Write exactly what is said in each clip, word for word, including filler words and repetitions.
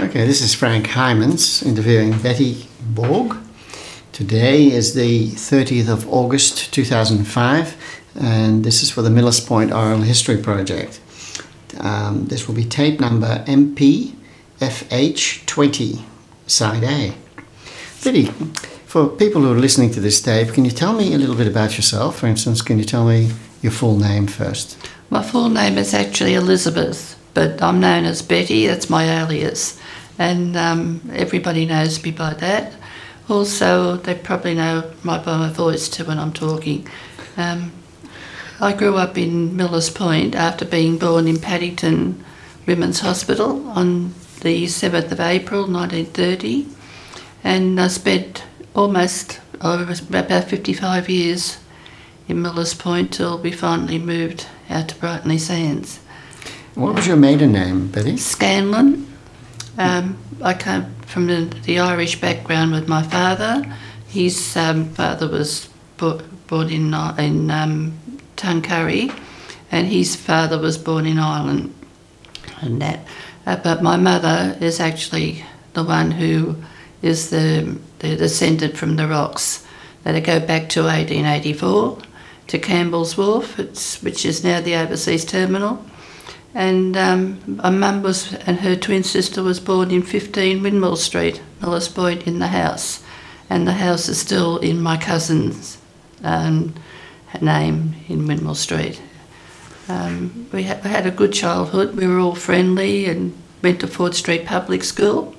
Okay, this is Frank Hymans interviewing Betty Borg. Today is the thirtieth of August two thousand five, and this is for the Millers Point Oral History Project. Um, this will be tape number M P F H twenty, side A. Betty, for people who are listening to this tape, can you tell me a little bit about yourself? For instance, can you tell me your full name first? My full name is actually Elizabeth, but I'm known as Betty. That's my alias, and um, everybody knows me by that. Also, they probably know my, by my voice too when I'm talking. Um, I grew up in Millers Point after being born in Paddington Women's Hospital on the seventh of April nineteen thirty, and I spent almost oh, about fifty-five years in Millers Point till we finally moved out to Brighton Sands. What was your maiden name, Betty? Scanlon. Um, I came from the, the Irish background with my father. His um, father was bo- born in, in um, Tuncurry, and his father was born in Ireland. And that, uh, but my mother is actually the one who is the, the descendant from the Rocks that go back to eighteen eighty-four to Campbell's Wharf, it's, which is now the overseas terminal. And um, my mum was, and her twin sister was born in fifteen Windmill Street, Millers Point, in the house. And the house is still in my cousin's um, name in Windmill Street. Um, we, ha- we had a good childhood. We were all friendly and went to Ford Street Public School.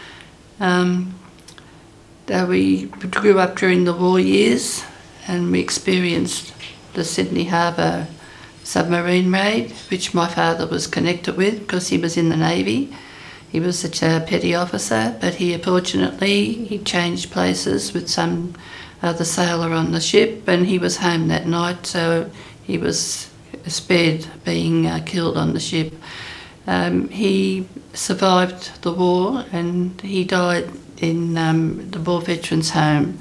Um, uh, we grew up during the war years, and we experienced the Sydney Harbour submarine raid, which my father was connected with because he was in the Navy. He was a petty officer, but he fortunately he changed places with some other sailor on the ship, and he was home that night, so he was spared being uh, killed on the ship. Um, he survived the war, and he died in um, the War Veterans Home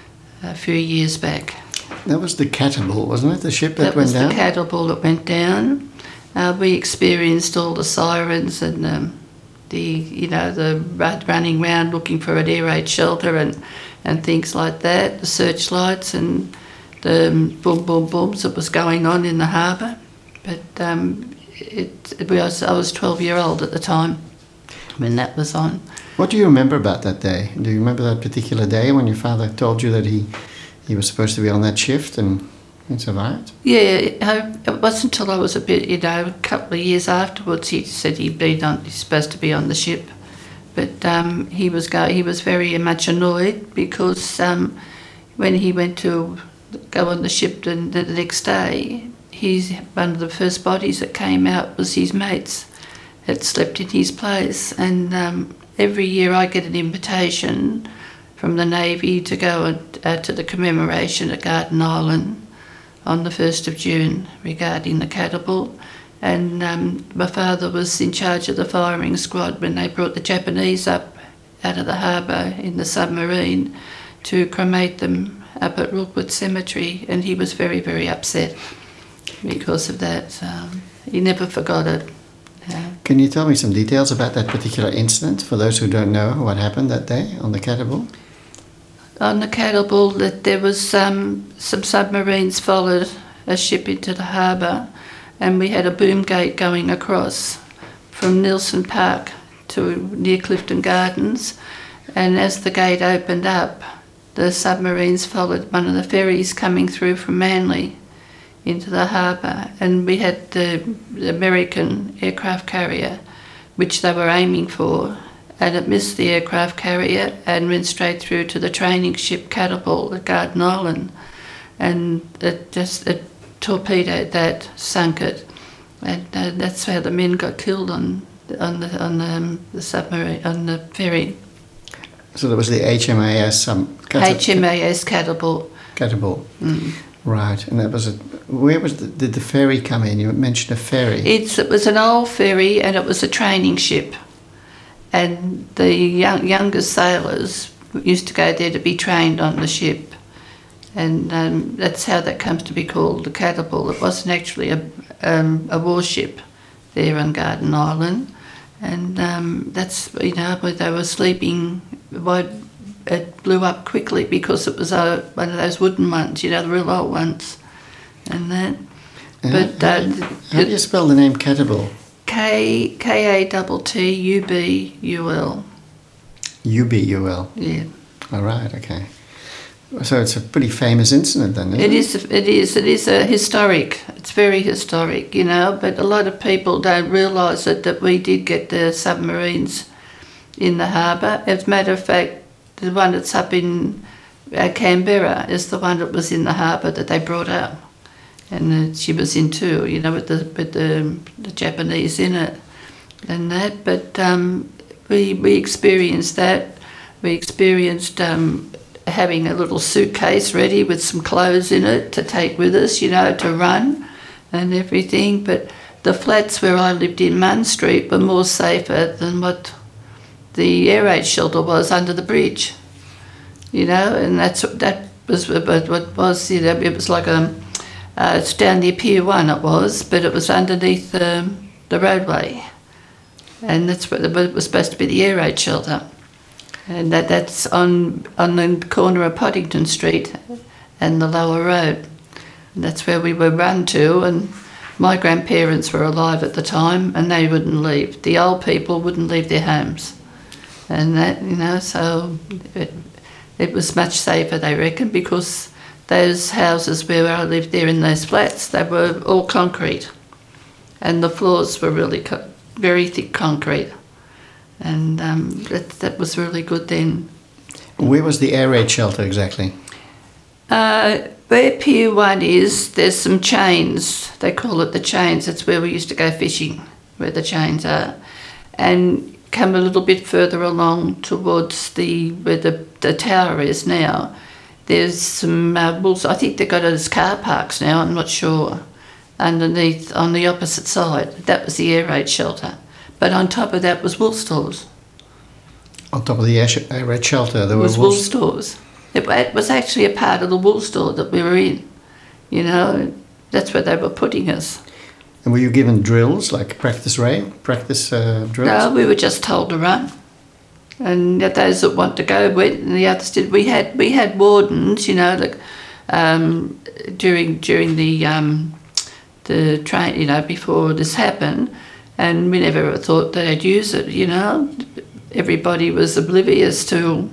a few years back. That was the Catterbull, wasn't it? The ship that, that went down? That was the Catterbull that went down. Uh, we experienced all the sirens and um, the, you know, the running around looking for an air raid shelter and, and things like that, the searchlights and the boom, boom, booms that was going on in the harbour. But um, it, it was, I was twelve year old at the time when that was on. What do you remember about that day? Do you remember that particular day when your father told you that he... He was supposed to be on that shift and, and survived? Yeah, I, it wasn't until I was a bit, you know, a couple of years afterwards he said he'd been on, he's supposed to be on the ship. But um, he was go, he was very much annoyed because um, when he went to go on the ship the, the next day, he's, one of the first bodies that came out was his mates had slept in his place. And um, every year I get an invitation from the Navy to go and, uh, to the commemoration at Garden Island on the first of June regarding the Catterbull. And um, my father was in charge of the firing squad when they brought the Japanese up out of the harbour in the submarine to cremate them up at Rookwood Cemetery, and he was very, very upset because of that. Um, he never forgot it. Uh, Can you tell me some details about that particular incident for those who don't know what happened that day on the Catterbull? On the Catterbull, that there was um, some submarines followed a ship into the harbour, and we had a boom gate going across from Nelson Park to near Clifton Gardens. And as the gate opened up, the submarines followed one of the ferries coming through from Manly into the harbour, and we had the, the American aircraft carrier, which they were aiming for. And it missed the aircraft carrier and went straight through to the training ship Catterbull at Garden Island, and it just it torpedoed that, sunk it, and uh, that's how the men got killed on on the on the, um, the submarine on the ferry. So there was the H M A S um, H M A S Catterbull. Catterbull, mm. Right, and that was a. Where was the, did the ferry come in? You mentioned a ferry. It's it was an old ferry, and it was a training ship. And the young, younger sailors used to go there to be trained on the ship. And um, that's how that comes to be called the Catterbull. It wasn't actually a, um, a warship there on Garden Island. and um, that's, you know, where they were sleeping. Well, it blew up quickly because it was a, one of those wooden ones, you know, the real old ones, and that. And But how, uh, how do you spell the name Catabul? K K A T T U B U L. U B U L. Yeah. All right. Okay. So it's a pretty famous incident then, isn't it? It is. It is. It is a historic. It's very historic, you know. But a lot of people don't realise that that we did get the submarines in the harbour. As a matter of fact, the one that's up in uh, Canberra is the one that was in the harbour that they brought up, and uh, she was in too, you know, with the with the, the Japanese in it, and that. But um, we we experienced that. We experienced. Um, having a little suitcase ready with some clothes in it to take with us, you know, to run and everything. But the flats where I lived in Munn Street were more safer than what the air raid shelter was under the bridge, you know, and that's that was what was, you know, it was like a, uh, it's down near Pier one it was, but it was underneath um, the roadway, and that's what it was supposed to be, the air raid shelter. And that, that's on on the corner of Poddington Street and the lower road. And that's where we were run to, and my grandparents were alive at the time and they wouldn't leave. The old people wouldn't leave their homes. And that, you know, so it, it was much safer, they reckon, because those houses where I lived there in those flats, they were all concrete. And the floors were really co- very thick concrete. And um, that, that was really good then. Where was the air raid shelter exactly? Uh, where Pier one is, there's some chains. They call it the chains. That's where we used to go fishing, where the chains are. And come a little bit further along towards the where the, the tower is now, there's some uh, wolves. I think they've got it as car parks now, I'm not sure, underneath on the opposite side. That was the air raid shelter. But on top of that was wool stores. On top of the air, sh- air raid shelter, there was were wool wool stores. It, it was actually a part of the wool store that we were in. You know, that's where they were putting us. And were you given drills, like practice raid, practice uh, drills? No, we were just told to run. And those that want to go went, and the others did. We had we had wardens, you know, like um, during during the um, the train, you know, before this happened. And we never ever thought they'd use it, you know. Everybody was oblivious to,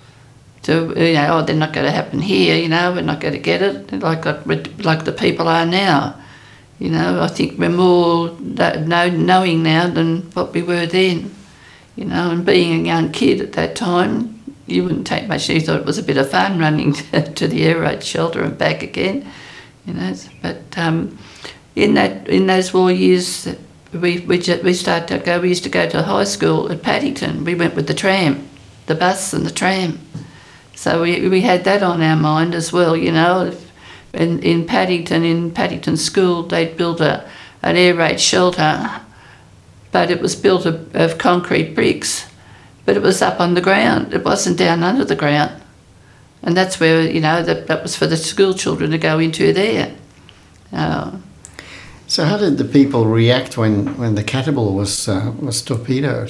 to you know, oh, they're not going to happen here, you know, we're not going to get it, like like the people are now. You know, I think we're more know, knowing now than what we were then, you know, and being a young kid at that time, you wouldn't take much. You thought it was a bit of fun running to the air raid shelter and back again, you know. But um, in that in those war years, We we just, we started to go. We used to go to high school at Paddington. We went with the tram, the bus and the tram. So we we had that on our mind as well. You know, in in Paddington, in Paddington School, they'd built a an air raid shelter, but it was built of, of concrete bricks, but it was up on the ground. It wasn't down under the ground, and that's where, you know, that that was for the school children to go into there. Uh, So how did the people react when, when the Catabul was uh, was torpedoed?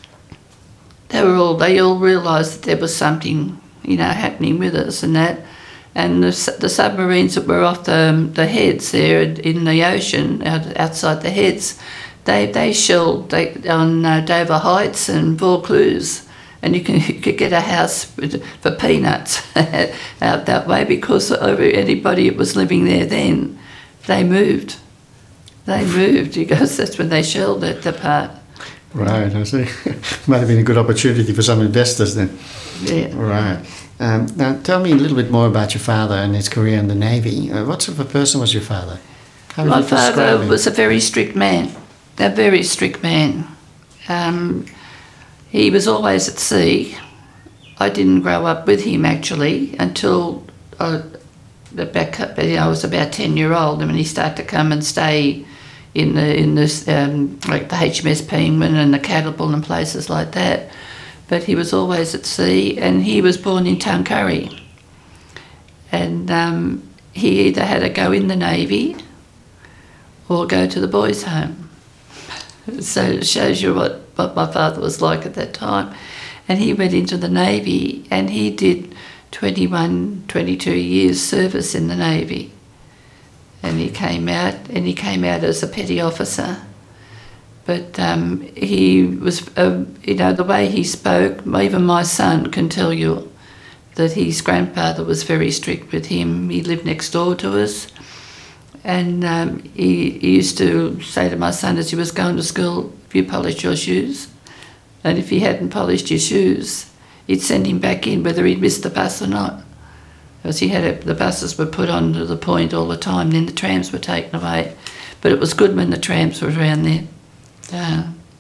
They were all they all realised that there was something, you know, happening with us and that, and the, the submarines that were off the the heads there in the ocean out, outside the heads, they they shelled they, on uh, Dover Heights and Vaucluse, and you can you could get a house for peanuts out that way because anybody that was living there then, they moved. They moved because that's when they shelled at the part. Right, I see. Might have been a good opportunity for some investors then. Yeah. Right. Um, now, tell me a little bit more about your father and his career in the Navy. Uh, what sort of a person was your father? How would My you describe father him? was a very strict man, a very strict man. Um, he was always at sea. I didn't grow up with him actually until I, about, you know, I was about ten year old, and when he started to come and stay in the in this um, like the H M S Penguin and the Catabul and places like that. But he was always at sea, and he was born in Tuncurry. And um, he either had to go in the Navy or go to the boys' home. So it shows you what what my father was like at that time. And he went into the Navy, and he did twenty-one, twenty-two years service in the Navy. And he came out, and he came out as a petty officer. But um, he was, uh, you know, the way he spoke, even my son can tell you that his grandfather was very strict with him. He lived next door to us. And um, he, he used to say to my son as he was going to school, "Have you polished your shoes?" And if he hadn't polished his shoes, he'd send him back in whether he'd missed the bus or not. Because he had a, the buses were put on to the point all the time, then the trams were taken away. But it was good when the trams were around there. Uh,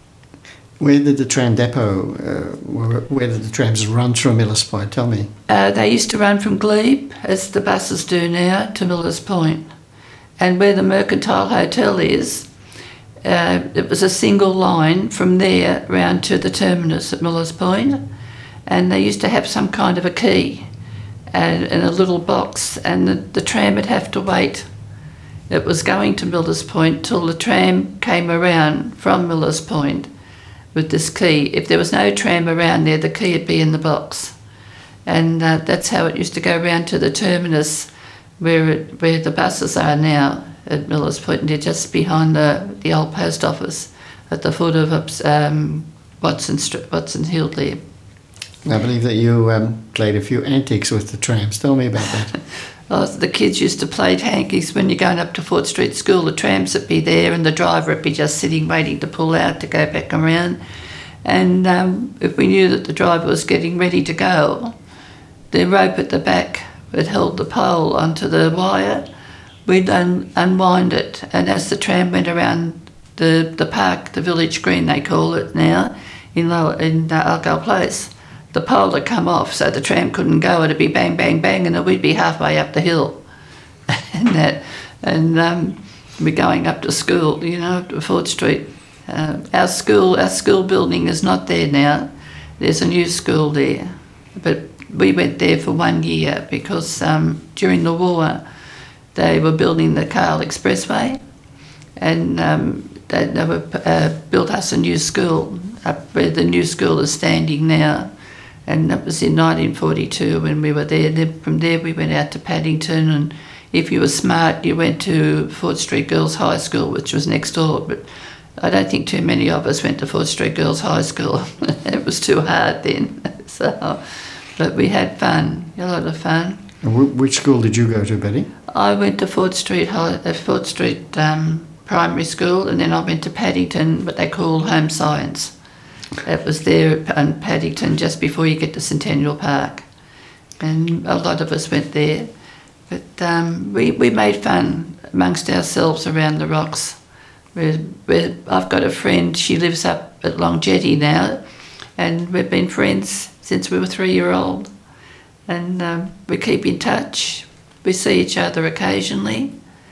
Where did the tram depot, uh, where, where did the trams run through Millers Point? Tell me. uh, they used to run from Glebe, as the buses do now, to Millers Point. And where the Mercantile Hotel is, uh, it was a single line from there round to the terminus at Millers Point. And they used to have some kind of a key and, and a little box, and the, the tram would have to wait. It was going to Millers Point till the tram came around from Millers Point with this key. If there was no tram around there, the key would be in the box. And uh, that's how it used to go round to the terminus where it, where the buses are now at Millers Point, and they're just behind the, the old post office at the foot of um, Watson, St- Watson Hill there. I believe that you um, played a few antics with the trams. Tell me about that. Oh, the kids used to play hankies when you're going up to Fort Street School. The trams would be there and the driver would be just sitting waiting to pull out to go back around. And um, if we knew that the driver was getting ready to go, the rope at the back that held the pole onto the wire, we'd un- unwind it. And as the tram went around the, the park, the village green they call it now, in, Lower, in uh, Argyle Place, the pole would come off, so the tram couldn't go. It'd be bang, bang, bang, and we'd be halfway up the hill, and that, and um, we're going up to school, you know, to Fort Street. Uh, our school, our school building is not there now. There's a new school there, but we went there for one year because um, during the war, they were building the Carl Expressway, and um, they, they were uh, built us a new school up where the new school is standing now. And that was in nineteen forty-two when we were there. Then from there we went out to Paddington, and if you were smart you went to Fort Street Girls High School, which was next door. But I don't think too many of us went to Fort Street Girls High School. It was too hard then. So, but we had fun, a lot of fun. And w- which school did you go to, Betty? I went to Fort Street High, uh, Fort Street um, Primary School, and then I went to Paddington, what they call Home Science. It was there in Paddington just before you get to Centennial Park, and a lot of us went there. But um, we, we made fun amongst ourselves around the rocks. We're, we're, I've got a friend, she lives up at Long Jetty now, and we've been friends since we were three year old. And um, we keep in touch. We see each other occasionally.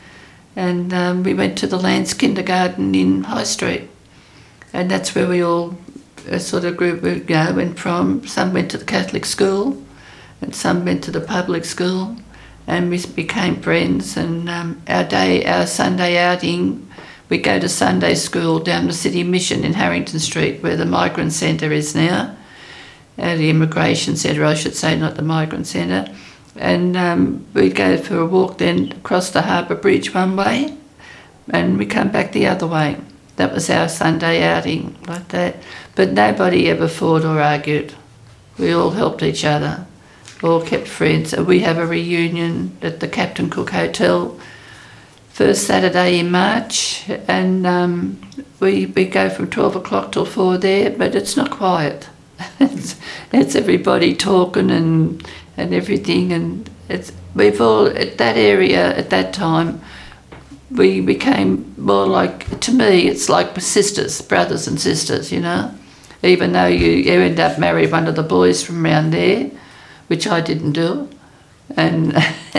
And um, we went to the Lance Kindergarten in High Street, and that's where we all a sort of group we you know, went from. Some went to the Catholic school and some went to the public school, and we became friends. And um, our day, our Sunday outing, we go to Sunday school down the City Mission in Harrington Street, where the Migrant Centre is now, uh, the Immigration Centre I should say, not the Migrant Centre. And um, we'd go for a walk then across the Harbour Bridge one way, and we come back the other way. That was our Sunday outing, like that. But nobody ever fought or argued. We all helped each other, all kept friends. We have a reunion at the Captain Cook Hotel first Saturday in March, and um, we, we go from twelve o'clock till four there, but it's not quiet. it's, it's everybody talking and and everything, and it's we've all, at that area at that time, we became more like, to me, it's like sisters, brothers and sisters, you know. Even though you, you end up marrying one of the boys from around there, which I didn't do, and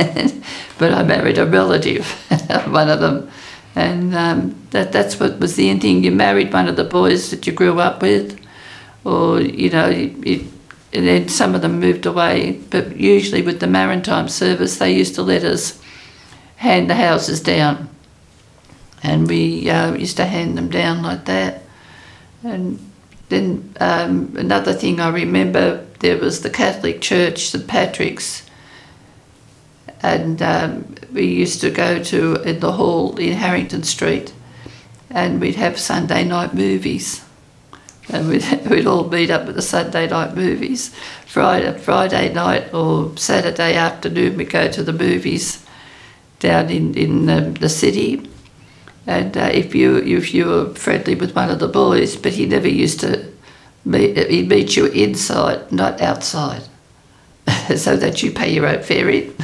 but I married a relative, one of them, and um, that that's what was the thing. You married one of the boys that you grew up with, or you know, you, you, and then some of them moved away. But usually with the maritime service, they used to let us hand the houses down. And we uh, used to hand them down like that. And then um, another thing I remember, there was the Catholic Church, St Patrick's, and um, we used to go to in the hall in Harrington Street, and we'd have Sunday night movies. And we'd, we'd all meet up at the Sunday night movies. Friday, Friday night or Saturday afternoon we'd go to the movies down in, in um, the city. And uh, if you if you were friendly with one of the boys, but he never used to meet, he'd meet you inside, not outside, so that you pay your own fare in.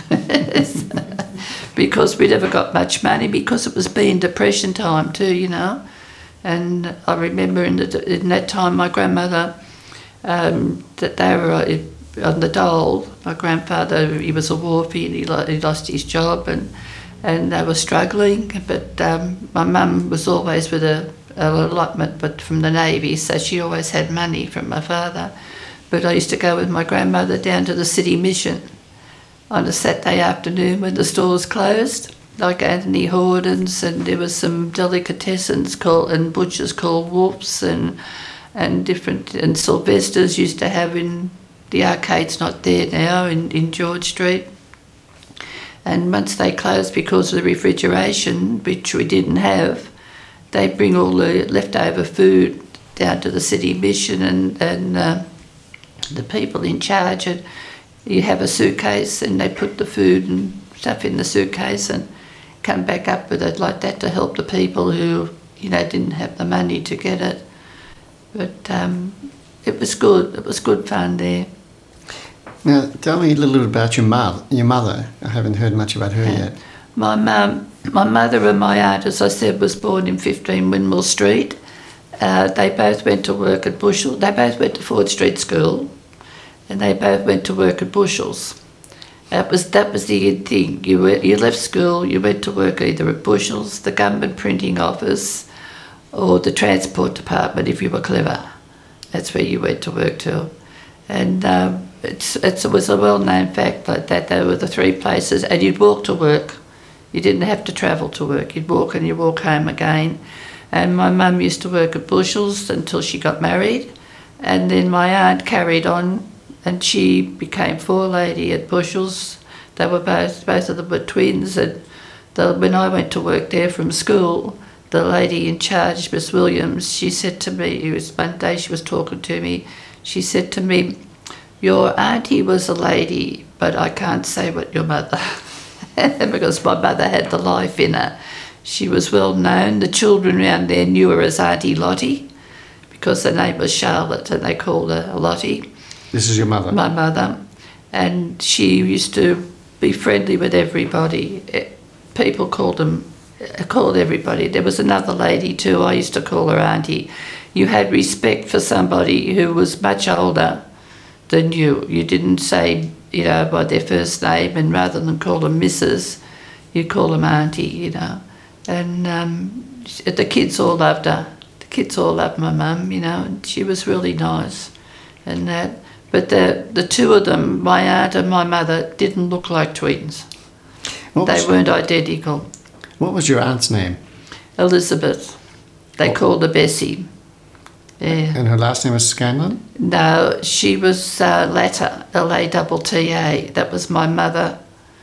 Because we never got much money, because it was being depression time too, you know. And I remember in, the, in that time my grandmother, um, that they were on the dole. My grandfather, he was a wharfie and he, lo- he lost his job, and and they were struggling. But um, my mum was always with a, a allotment, but from the Navy, so she always had money from my father. But I used to go with my grandmother down to the City Mission on a Saturday afternoon when the stores closed, like Anthony Horden's, and there was some delicatessens called and butchers called Wolf's, and and different, and Sylvester's used to have in the arcade's not there now in, in George Street. And once they closed because of the refrigeration, which we didn't have, they bring all the leftover food down to the City Mission, and and uh, the people in charge, and you have a suitcase and they put the food and stuff in the suitcase and come back up with it like that to help the people who, you know, didn't have the money to get it. But um, it was good. It was good fun there. Now, tell me a little bit about your mother. Your mother. I haven't heard much about her Yeah. yet. My mum, my mother and my aunt, as I said, was born in fifteen Windmill Street. Uh, they both went to work at Bushel. They both went to Ford Street School, and they both went to work at Bushel's. That was that was the thing. You were, you left school, you went to work either at Bushel's, the government printing office, or the transport department if you were clever. That's where you went to work to. And um, it's, it's, it was a well-known fact like that. They were the three places, and you'd walk to work. You didn't have to travel to work. You'd walk and you'd walk home again. And my mum used to work at Bushel's until she got married, and then my aunt carried on, and she became forelady at Bushel's. They were both, both of them were twins, and the, when I went to work there from school, the lady in charge, Miss Williams, she said to me, it was one day she was talking to me, she said to me, "Your auntie was a lady, but I can't say what your mother," because my mother had the life in her. She was well known. The children around there knew her as Auntie Lottie, because her name was Charlotte and they called her Lottie. This is your mother? My mother. And she used to be friendly with everybody. People called them, called everybody. There was another lady too, I used to call her Auntie. You had respect for somebody who was much older than you. You didn't say, you know, by their first name, and rather than call them Missus, you call them Auntie, you know. And um, the kids all loved her. The kids all loved my mum, you know, and she was really nice and that. But the the two of them, my aunt and my mother, didn't look like twins. What They was, weren't identical. What was your aunt's name? Elizabeth. They Oh. called her Bessie. Yeah. And her last name was Scanlon? No, she was uh, Latta, L A T T A. That was my mother's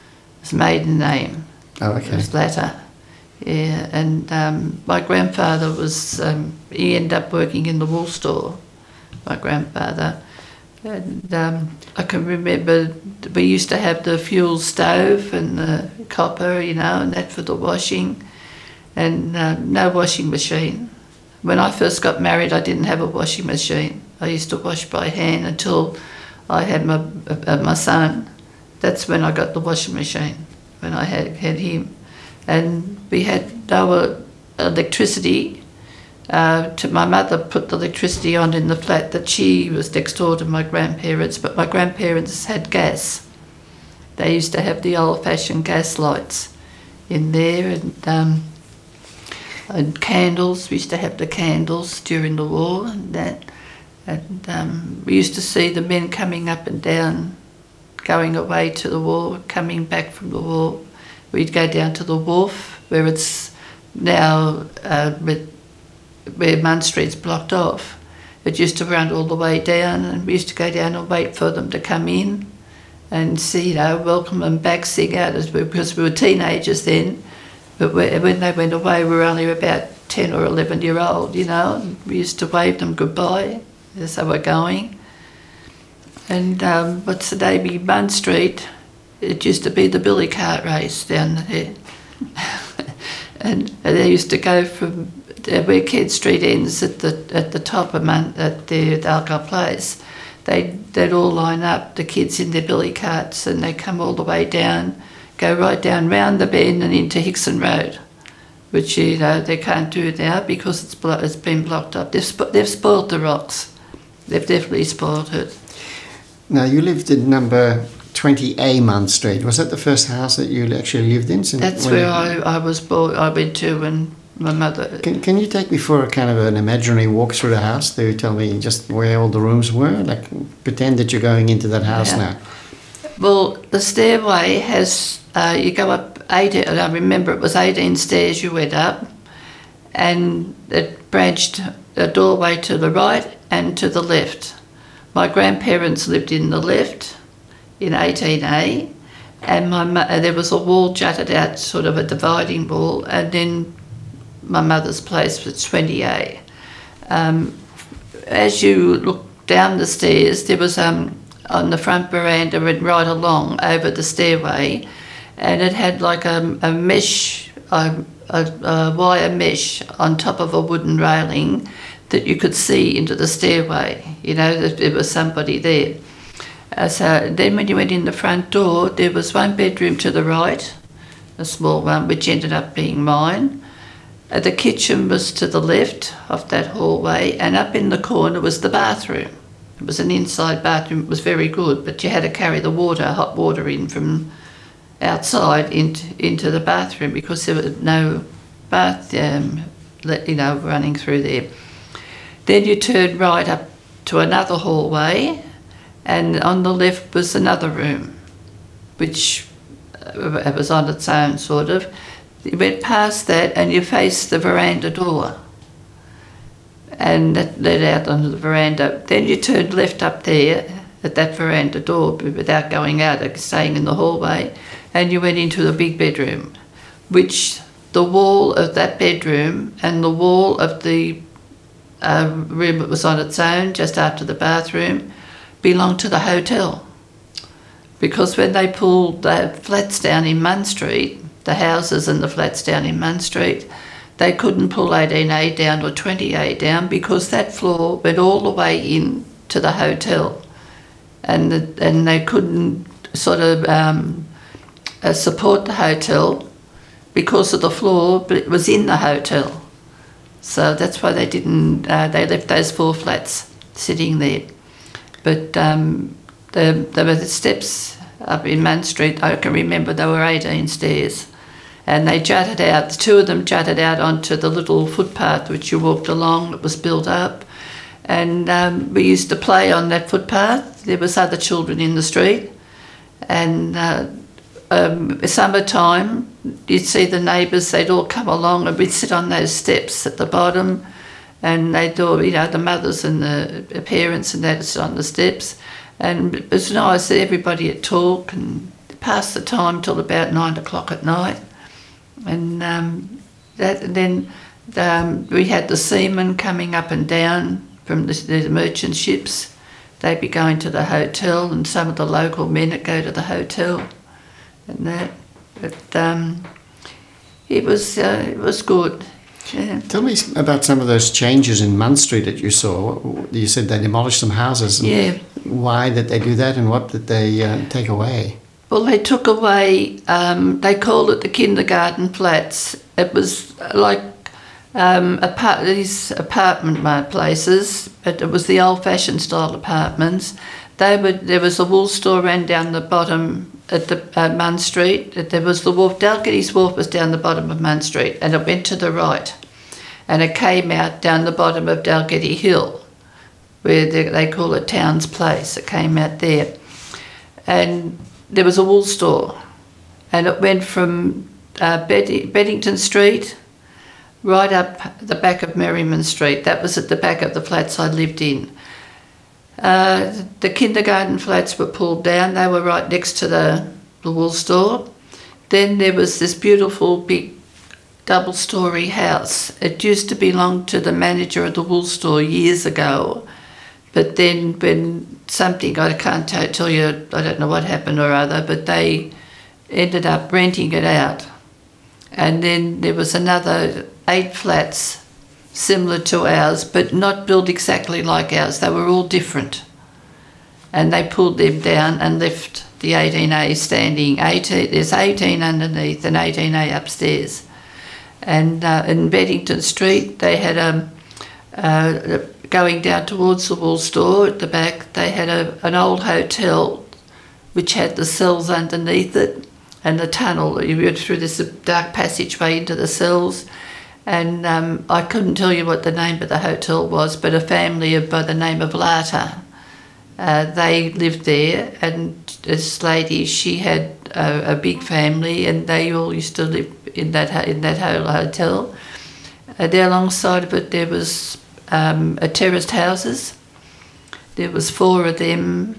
maiden name. Oh, It okay. was Latta. Yeah, and um, my grandfather was, um, he ended up working in the wool store, my grandfather. And um, I can remember we used to have the fuel stove and the copper, you know, and that for the washing, and uh, no washing machine. When I first got married, I didn't have a washing machine. I used to wash by hand until I had my uh, my son. That's when I got the washing machine, when I had, had him. And we had no electricity. Uh, to my mother put the electricity on in the flat that she was next door to my grandparents, but my grandparents had gas. They used to have the old-fashioned gas lights in there, and um, and candles. We used to have the candles during the war and that. And um, we used to see the men coming up and down, going away to the war, coming back from the war. We'd go down to the wharf where it's now, uh, with, where Munn Street's blocked off. it used to run all the way down, and we used to go down and wait for them to come in and see, you know, welcome them back, sing out, as we, because we were teenagers then. But when they went away, we were only about ten or eleven year old, you know, and we used to wave them goodbye as they were going. And um, what's the name, Munn Street, it used to be the billy cart race down there. and, and they used to go from where Kent Street ends at the at the top of Mun, at the Alcott Place. They'd, they'd all line up, the kids in their billy carts, and they come all the way down, go right down round the bend and into Hickson Road, which, you know, they can't do now because it's blo- it's been blocked up. They've, spo- they've spoiled the rocks. They've definitely spoiled it. Now, you lived in number twenty A Munn Street. Was that the first house that you actually lived in? Since That's where I, I was born. I went to when my mother... Can, can you take me for a kind of an imaginary walk through the house to tell me just where all the rooms were? Like, pretend that you're going into that house Yeah. now. Well, the stairway has... Uh, you go up eighteen... And I remember it was eighteen stairs you went up, and it branched a doorway to the right and to the left. My grandparents lived in the left in eighteen A, and my mo- uh, there was a wall jutted out, sort of a dividing wall, and then my mother's place was twenty A. Um, as you look down the stairs, there was um, on the front veranda and right along over the stairway, and it had like a, a mesh, a, a, a wire mesh on top of a wooden railing that you could see into the stairway, you know, that there was somebody there. Uh, so then when you went in the front door, there was one bedroom to the right, a small one, which ended up being mine. Uh, the kitchen was to the left of that hallway, and up in the corner was the bathroom. It was an inside bathroom. It was very good, but you had to carry the water, hot water in from outside into, into the bathroom because there was no bath, um, you know, running through there. Then you turned right up to another hallway, and on the left was another room, which uh, was on its own, sort of. You went past that and you faced the veranda door, and that led out onto the veranda. Then you turned left up there at that veranda door without going out, like staying in the hallway, and you went into the big bedroom, which the wall of that bedroom and the wall of the uh, room that was on its own just after the bathroom belonged to the hotel. Because when they pulled the flats down in Munn Street, the houses and the flats down in Munn Street, they couldn't pull eighteen A down or twenty A down because that floor went all the way in to the hotel, and the, and they couldn't sort of um, uh, support the hotel because of the floor, but it was in the hotel. So that's why they didn't, uh, they left those four flats sitting there. But um, the, there were the steps up in Munn Street, I can remember there were eighteen stairs. And they jutted out, two of them jutted out onto the little footpath which you walked along that was built up. And um, we used to play on that footpath. There was other children in the street. And uh, um, summertime, you'd see the neighbours, they'd all come along and we'd sit on those steps at the bottom, and they'd all, you know, the mothers and the parents and they'd sit on the steps. And it was nice that everybody would talk and pass the time till about nine o'clock at night. And um, that, and then um, we had the seamen coming up and down from the, the merchant ships. They'd be going to the hotel, and some of the local men would go to the hotel and that. But um, it was uh, it was good. Yeah. Tell me about some of those changes in Munn Street that you saw. You said they demolished some houses. And yeah. Why did they do that, and what did they uh, take away? Well, they took away, um, they called it the kindergarten flats. It was like um, apart- these apartment places, but it was the old-fashioned style apartments. They were, there was a wool store ran down the bottom at the uh, Munn Street. There was the wharf, Dalgety's Wharf was down the bottom of Munn Street, and it went to the right. And it came out down the bottom of Dalgety Hill, where they, they call it Town's Place. It came out there. And there was a wool store, and it went from uh, Bed- Beddington Street right up the back of Merriman Street. That was at the back of the flats I lived in. Uh, the kindergarten flats were pulled down. They were right next to the, the wool store. Then there was this beautiful big double-storey house. It used to belong to the manager of the wool store years ago. But then when something, I can't t- tell you, I don't know what happened or other, but they ended up renting it out. And then there was another eight flats similar to ours, but not built exactly like ours. They were all different. And they pulled them down and left the eighteen A standing. eighteen, there's eighteen underneath and eighteen A upstairs. And uh, in Beddington Street, they had a, uh, going down towards the wool store at the back, they had a, an old hotel which had the cells underneath it and the tunnel. You went through this dark passageway into the cells. And um, I couldn't tell you what the name of the hotel was, but a family of, by the name of Lata, uh, they lived there. And this lady, she had a, a big family, and they all used to live in that in that whole hotel. Uh, there alongside of it, there was um, a terraced houses. There was four of them,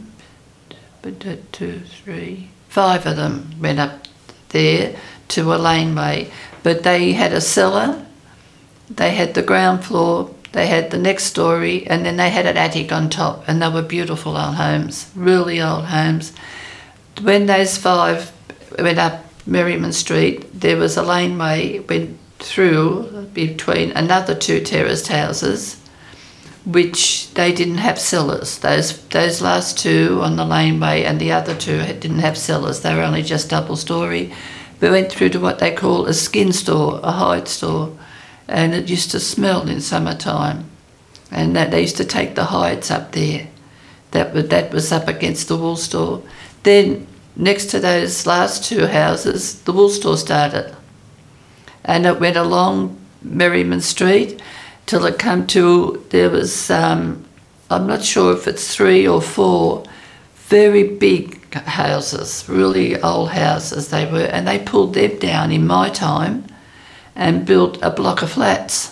two, three, five of them went up there to a laneway. But they had a cellar. They had the ground floor, they had the next story, and then they had an attic on top, and they were beautiful old homes, really old homes. When those five went up Merriman Street, there was a laneway went through between another two terraced houses, which they didn't have cellars. Those those last two on the laneway and the other two didn't have cellars. They were only just double story. We went through to what they call a skin store, a hide store. And it used to smell in summertime, and that they used to take the hides up there. That was, that was up against the wool store. Then next to those last two houses, the wool store started, and it went along Merriman Street till it come to, there was, um, I'm not sure if it's three or four very big houses, really old houses they were, and they pulled them down in my time and built a block of flats.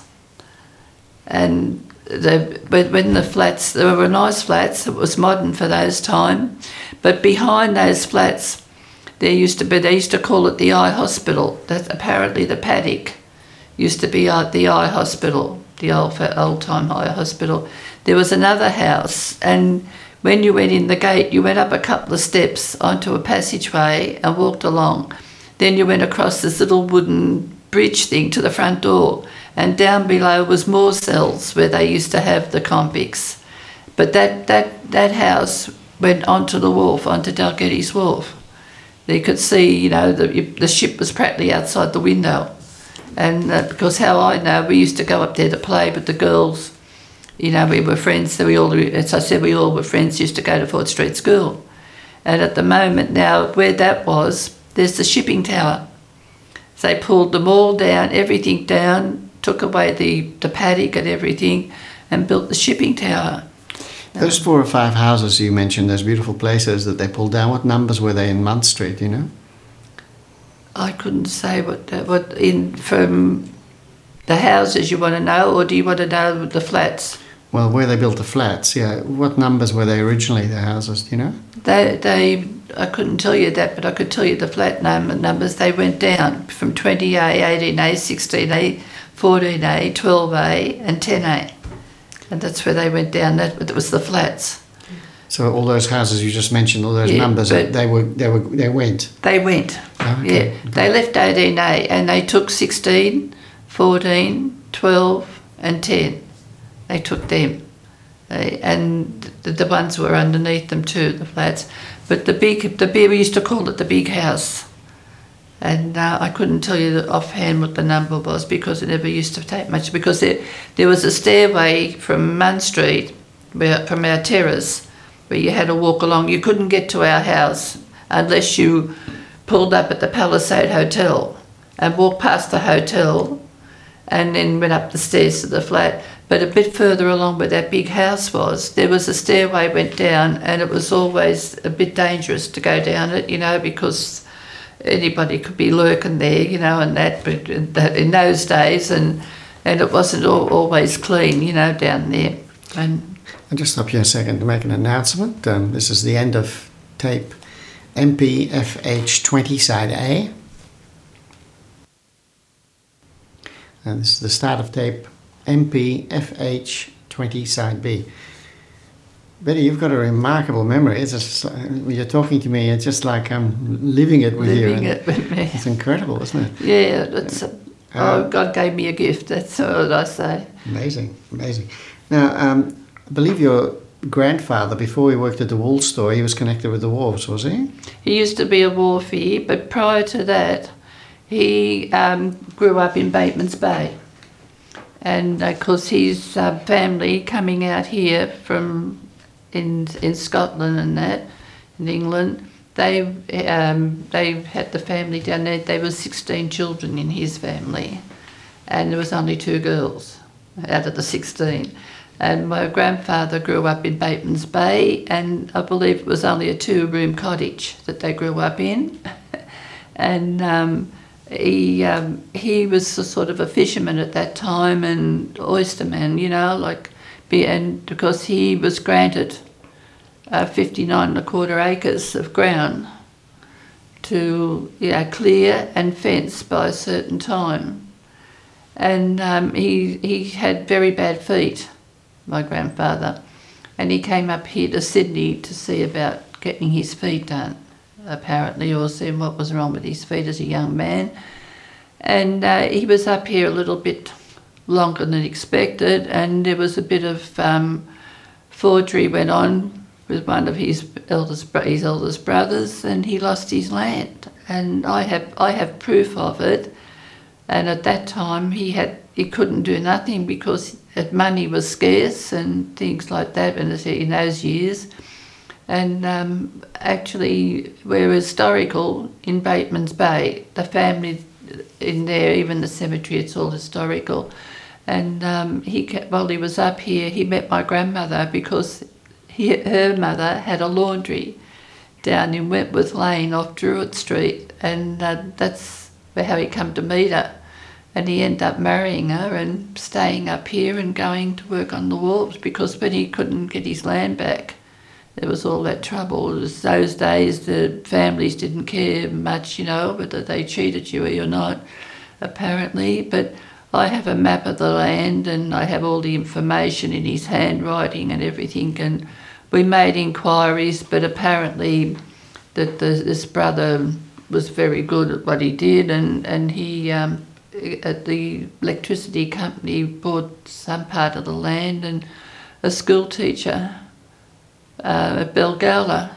And they, when the flats, there were nice flats, it was modern for those time, but behind those flats there used to be, they used to call it the Eye Hospital. That's apparently the paddock used to be uh, the Eye Hospital, the old old time Eye Hospital. There was another house, and when you went in the gate, you went up a couple of steps onto a passageway and walked along. Then you went across this little wooden bridge thing to the front door, and down below was more cells where they used to have the convicts. But that that that house went onto the wharf, onto Dalgettys Wharf. You could see, you know, the the ship was practically outside the window, and uh, because how I know, we used to go up there to play with the girls. You know, we were friends. So we all, as I said, we all were friends. Used to go to Fort Street School, and at the moment now, where that was, there's the shipping tower. They pulled them all down, everything down, took away the, the paddock and everything, and built the shipping tower. Those four or five houses you mentioned, those beautiful places that they pulled down, what numbers were they in Mount Street, you know? I couldn't say what what in from the houses you want to know, or do you want to know the flats? Well, where they built the flats, yeah. What numbers were they originally, the houses, do you know? They, they, I couldn't tell you that, but I could tell you the flat number numbers. They went down from twenty A, eighteen A, sixteen A, fourteen A, twelve A, and ten A. And that's where they went down. That was the flats. So all those houses you just mentioned, all those yeah, numbers, they were, they were, they went. They went. Oh, okay. Yeah, okay. They left eighteen A, and they took sixteen, fourteen, twelve, and ten. They took them, they, and the, the ones were underneath them too, the flats. But the big, the big, we used to call it the big house, and uh, I couldn't tell you offhand what the number was because it never used to take much. Because there, there was a stairway from Munn Street, where, from our terrace, where you had to walk along. You couldn't get to our house unless you pulled up at the Palisade Hotel and walked past the hotel, and then went up the stairs to the flat. But a bit further along where that big house was, there was a stairway went down, and it was always a bit dangerous to go down it, you know, because anybody could be lurking there, you know, and that, but in, that, in those days, and and it wasn't all, always clean, you know, down there. And I'll just stop you a second to make an announcement. Um, this is the end of tape M P F H twenty side A. And this is the start of tape M P F H twenty side B. Betty, you've got a remarkable memory. It's just, when you're talking to me, it's just like I'm living it with you. living it with me. It's incredible, isn't it? Yeah, it's, uh, oh, God gave me a gift, that's all I say. Amazing, amazing. Now, um, I believe your grandfather, before he worked at the wool store, he was connected with the wharves, was he? He used to be a wharfie, but prior to that, he um, grew up in Bateman's Bay. And of course, his uh, family coming out here from in in Scotland and that, in England, they um, they had the family down there. There was sixteen children in his family, and there was only two girls out of the sixteen. And my grandfather grew up in Bateman's Bay, and I believe it was only a two-room cottage that they grew up in. and um, he um, he was a sort of a fisherman at that time and oysterman, you know, like, and because he was granted uh, fifty-nine and a quarter acres of ground to, you know, clear and fence by a certain time. And um, he he had very bad feet, my grandfather, and he came up here to Sydney to see about getting his feet done, apparently, or seeing what was wrong with his feet as a young man. And uh, he was up here a little bit longer than expected, and there was a bit of um, forgery went on with one of his eldest his eldest brothers, and he lost his land. And I have I have proof of it. And at that time, he had he couldn't do nothing because money was scarce and things like that in those years. And um, actually, we're historical in Bateman's Bay. The family in there, even the cemetery, it's all historical. And um, he kept, while he was up here, he met my grandmother because he, her mother had a laundry down in Wentworth Lane off Druitt Street, and uh, that's how he come to meet her. And he ended up marrying her and staying up here and going to work on the wharves, because when he couldn't get his land back, there was all that trouble. It was those days the families didn't care much, you know, whether they cheated you or not, apparently. But I have a map of the land and I have all the information in his handwriting and everything. And we made inquiries, but apparently that the, this brother was very good at what he did, and, and he, um, at the electricity company, bought some part of the land, and a school teacher uh, at Belgala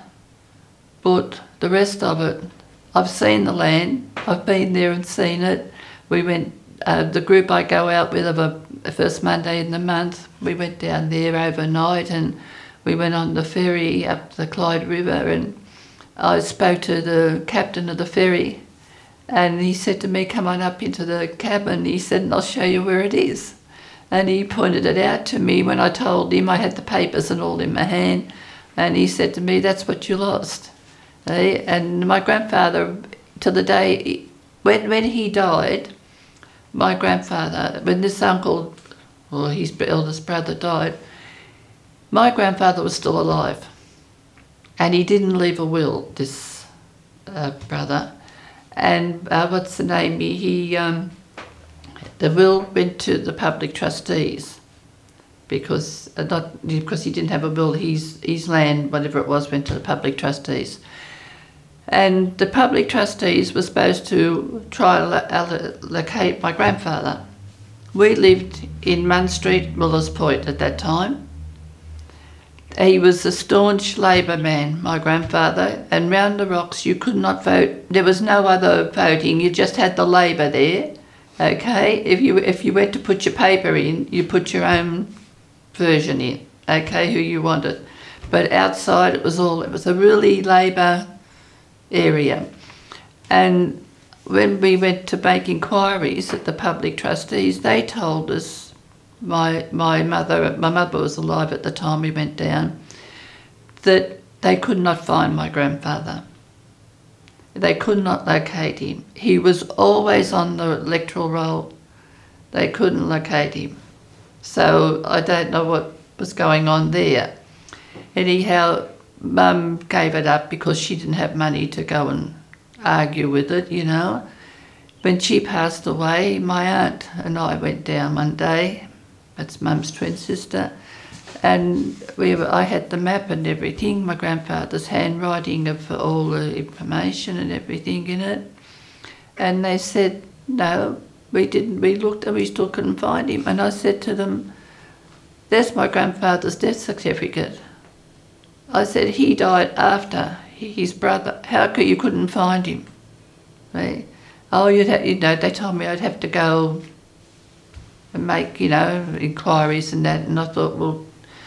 bought the rest of it. I've seen the land, I've been there and seen it. We went, uh, the group I go out with of a, a first Monday in the month, we went down there overnight and we went on the ferry up the Clyde River, and I spoke to the captain of the ferry, and he said to me, come on up into the cabin. He said, and I'll show you where it is. And he pointed it out to me. When I told him, I had the papers and all in my hand, and he said to me, that's what you lost. Eh? And my grandfather, to the day, when, when he died, my grandfather, when this uncle, or his eldest brother died, my grandfather was still alive. And he didn't leave a will, this uh, brother. And uh, what's the name? He, he um, the will went to the public trustees because uh, not because he didn't have a will. His his land, whatever it was, went to the public trustees. And the public trustees were supposed to try to allocate my grandfather. We lived in Munn Street, Millers Point at that time. He was a staunch Labor man, my grandfather, and round the rocks you could not vote. There was no other voting, you just had the Labor there, okay? If you if you went to put your paper in, you put your own version in, okay, who you wanted. But outside it was all, it was a really Labor area. And when we went to make inquiries at the public trustees, they told us, My my mother, my mother was alive at the time we went down, that they could not find my grandfather. They could not locate him. He was always on the electoral roll. They couldn't locate him. So I don't know what was going on there. Anyhow, Mum gave it up because she didn't have money to go and argue with it, you know. When she passed away, my aunt and I went down one day. That's Mum's twin sister. And we were, I had the map and everything, my grandfather's handwriting of all the information and everything in it. And they said, no, we didn't. We looked and we still couldn't find him. And I said to them, there's my grandfather's death certificate. I said, he died after his brother. How could you couldn't find him? They, oh, you'd have, you know, they told me I'd have to go and make, you know, inquiries and that. And I thought, well,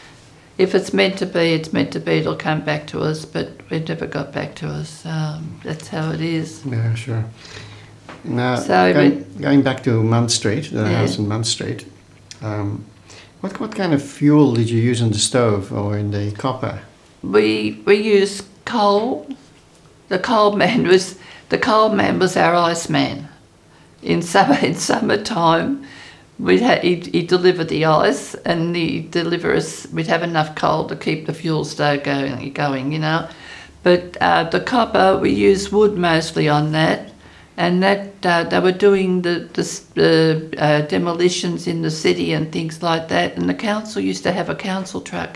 if it's meant to be, it's meant to be. It'll come back to us, but it never got back to us. Um, that's how it is. Yeah, sure. Now, so going, going back to Mount Street, the yeah. house in Mount Street, um, what what kind of fuel did you use in the stove or in the copper? We we used coal. The coal man was the coal man was our ice man. In summer in summertime, we'd ha- he'd, he'd deliver the ice and he'd deliver us. We'd have enough coal to keep the fuel stove going, going you know. But uh, the copper, we used wood mostly on that. And that uh, they were doing the, the uh, demolitions in the city and things like that. And the council used to have a council truck.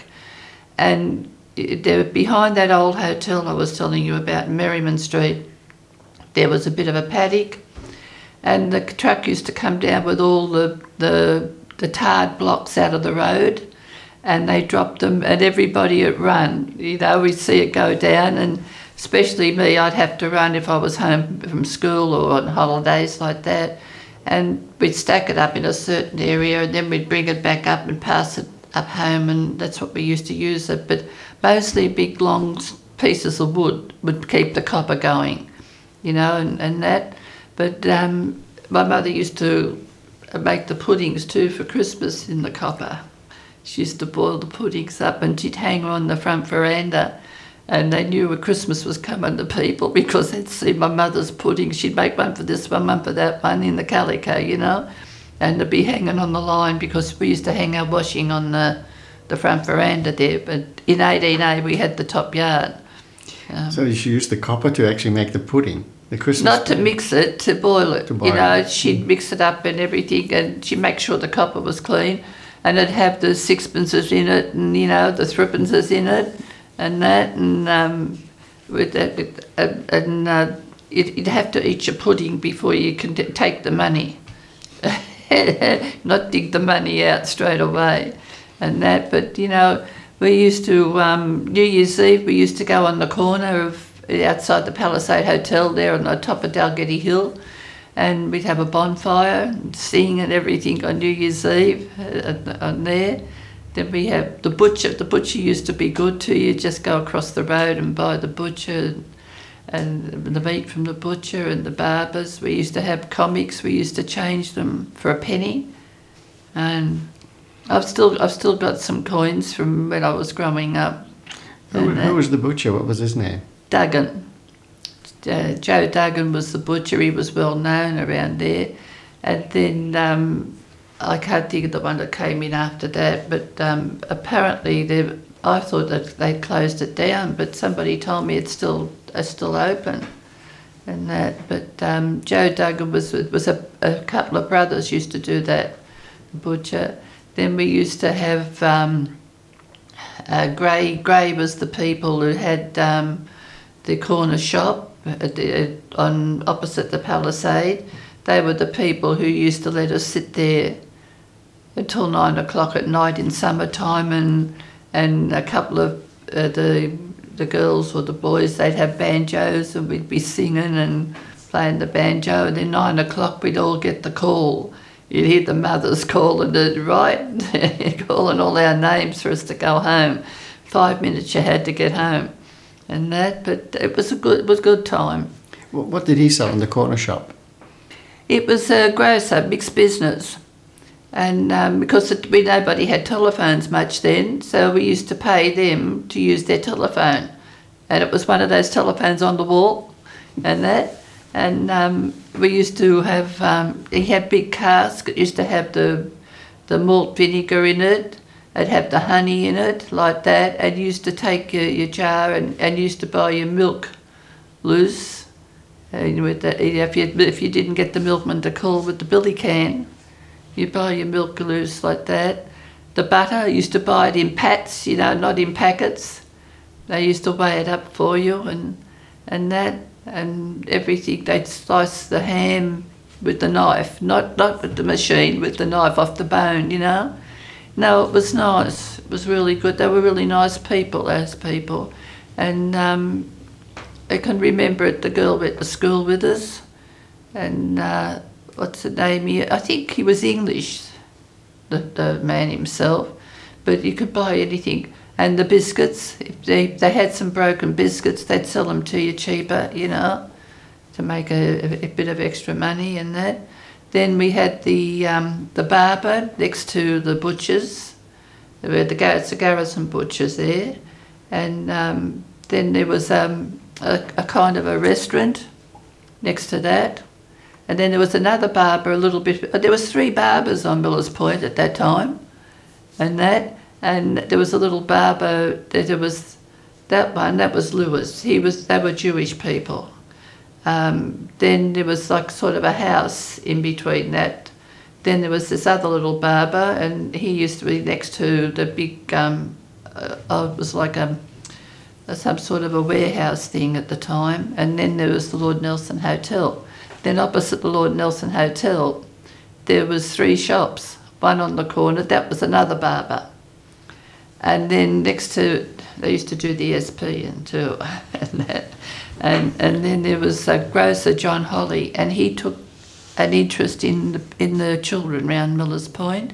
And there, behind that old hotel I was telling you about, Merriman Street, there was a bit of a paddock. And the truck used to come down with all the, the, the tarred blocks out of the road. And they dropped them and everybody would run. You know, we'd see it go down and especially me, I'd have to run if I was home from school or on holidays like that. And we'd stack it up in a certain area and then we'd bring it back up and pass it up home, and that's what we used to use it. But mostly big long pieces of wood would keep the copper going, you know, and, and that. But um, my mother used to make the puddings too for Christmas in the copper. She used to boil the puddings up and she'd hang her on the front veranda. And they knew when Christmas was coming to people because they'd see my mother's pudding. She'd make one for this one, one for that one in the calico, you know. And they'd be hanging on the line because we used to hang our washing on the, the front veranda there. But in eighteen A we had the top yard. Um, so she used the copper to actually make the pudding, the Christmas Not pudding. to mix it, to boil it. To boil you know, it. she'd mix it up and everything and she'd make sure the copper was clean. And it'd have the sixpences in it and, you know, the threepences in it. And that, and um, with that, uh, and uh, you'd, you'd have to eat your pudding before you can t- take the money, not dig the money out straight away, and that. But you know, we used to um, New Year's Eve. We used to go on the corner of outside the Palisade Hotel there on the top of Dalgety Hill, and we'd have a bonfire and sing and everything on New Year's Eve uh, on there. Then we have the butcher. The butcher used to be good to you. Just go across the road and buy the butcher and the meat from the butcher and the barbers. We used to have comics. We used to change them for a penny. And I've still I've still got some coins from when I was growing up. Who, And, uh, who was the butcher? What was his name? Duggan. Uh, Joe Duggan was the butcher. He was well known around there. And then um, I can't think of the one that came in after that, but um, apparently they, I thought that they'd closed it down, but somebody told me it's still it's still open, and that. But um, Joe Duggan was was a, a couple of brothers used to do that, butcher. Then we used to have um, uh, Gray. Gray was the people who had um, the corner shop at the, on opposite the Palisade. They were the people who used to let us sit there until nine o'clock at night in summertime, and and a couple of uh, the the girls or the boys, they'd have banjos and we'd be singing and playing the banjo, and then nine o'clock we'd all get the call. You'd hear the mothers calling it, right? Calling all our names for us to go home. Five minutes you had to get home and that, but it was a good it was a good time. What, what did he sell in the corner shop? It was a grocer, mixed business. And um, because it, we nobody had telephones much then, so we used to pay them to use their telephone. And it was one of those telephones on the wall. and that. And um, we used to have, um, he had big cask. It used to have the the malt vinegar in it. It'd have the honey in it, like that. And you used to take your, your jar and, and used to buy your milk loose. And with that, if you if you didn't get the milkman to call with the billy can, you buy your milk loose like that. The butter, you used to buy it in pats, you know, not in packets. They used to weigh it up for you and and that and everything. They'd slice the ham with the knife, not not with the machine, with the knife off the bone, you know. No, it was nice. It was really good. They were really nice people, those people. And um, I can remember it, the girl went to school with us. And uh, what's the name? I think he was English, the, the man himself. But you could buy anything. And the biscuits, if they, they had some broken biscuits, they'd sell them to you cheaper, you know, to make a, a bit of extra money and that. Then we had the um, the barber next to the butchers. There were the, Gar- the Garrison butchers there. And um, then there was um, a, a kind of a restaurant next to that. And then there was another barber a little bit... There was three barbers on Millers Point at that time and that. And there was a little barber, there was that one, that was Lewis. He was, they were Jewish people. Um, then there was like sort of a house in between that. Then there was this other little barber, and he used to be next to the big, um, uh, it was like a, a some sort of a warehouse thing at the time. And then there was the Lord Nelson Hotel. Then opposite the Lord Nelson Hotel, there was three shops, one on the corner, that was another barber. And then next to, they used to do the S P and too, and that. And and then there was a grocer, John Holly, and he took an interest in the, in the children round Millers Point.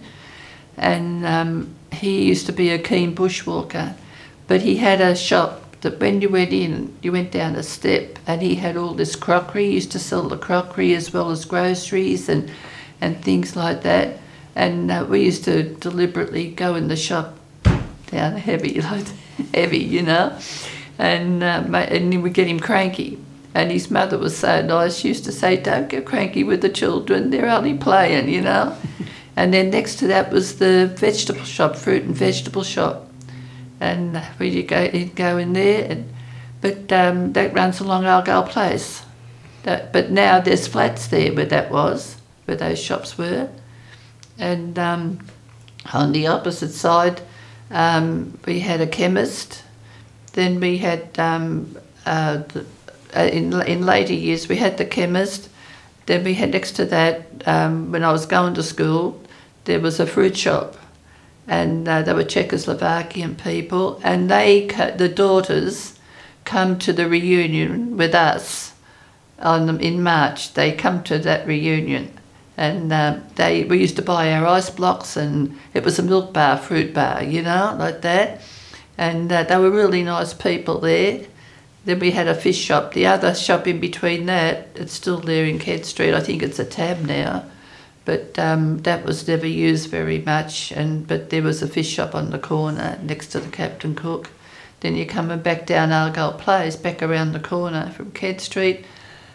And um, he used to be a keen bushwalker, but he had a shop that when you went in, you went down a step, and he had all this crockery. He used to sell the crockery as well as groceries and, and things like that. And uh, we used to deliberately go in the shop down heavy, like heavy, you know, and uh, and then we get him cranky. And his mother was so nice. She used to say, "Don't get cranky with the children. They're only playing, you know." And then next to that was the vegetable shop, fruit and vegetable shop, and we'd go, he'd go in there. And but um, that runs along Argyle Place. That, but now there's flats there where that was, where those shops were, and um, on the opposite side. Um, we had a chemist. Then we had, um, uh, the, uh, in in later years, we had the chemist. Then we had next to that, um, when I was going to school, there was a fruit shop, and uh, they were Czechoslovakian people, and they, the daughters, come to the reunion with us on the, in March. They come to that reunion. And uh, they we used to buy our ice blocks, and it was a milk bar, fruit bar, you know, like that. And uh, they were really nice people there. Then we had a fish shop. The other shop in between that, it's still there in Kent Street. I think it's a Tab now, but um, that was never used very much. And but there was a fish shop on the corner next to the Captain Cook. Then you're coming back down Argyle Place, back around the corner from Kent Street,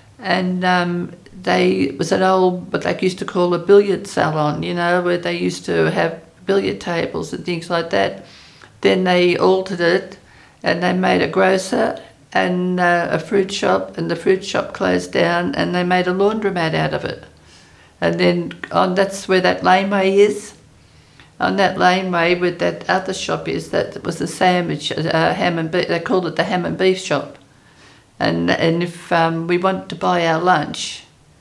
and um, they it was an old, what they used to call a billiard salon, you know, where they used to have billiard tables and things like that. Then they altered it, and they made a grocer and uh, a fruit shop, and the fruit shop closed down, and they made a laundromat out of it. And then on that's where that laneway is. On that laneway where that other shop is, that was a sandwich, uh, ham and beef. They called it the ham and beef shop. And and if um, we wanted to buy our lunch,